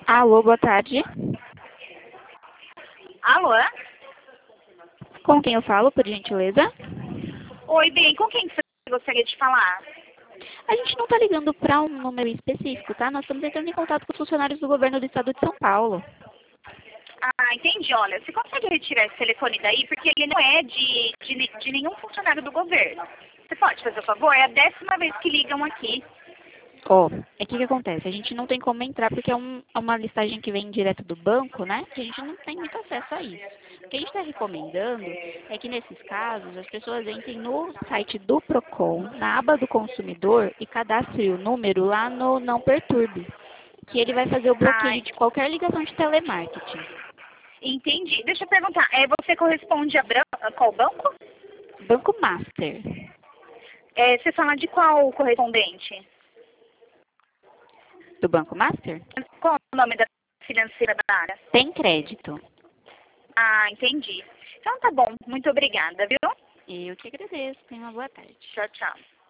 Alô, boa tarde. Alô? Com quem eu falo, por gentileza? Oi, bem, com quem você gostaria de falar? A gente não está ligando para um número específico, tá? Nós estamos entrando em contato com os funcionários do governo do estado de São Paulo. Ah, entendi. Olha, você consegue retirar esse telefone daí? Porque ele não é de nenhum funcionário do governo. Você pode fazer o favor? É a 10ª vez que ligam aqui. Ó, é que acontece? A gente não tem como entrar porque é uma listagem que vem direto do banco, né? Que a gente não tem muito acesso a isso. O que a gente está recomendando é que nesses casos as pessoas entrem no site do Procon, na aba do consumidor e cadastrem o número lá no Não Perturbe, que ele vai fazer o bloqueio Ai, de qualquer ligação de telemarketing. entendi. Deixa eu perguntar, você corresponde a qual banco? Banco Master, Você fala de qual correspondente? do Banco Master, Qual é o nome da financeira da área? tem crédito. Ah, entendi. Então tá bom. Muito obrigada, viu? Eu que agradeço. Tenha uma boa tarde. Tchau, tchau.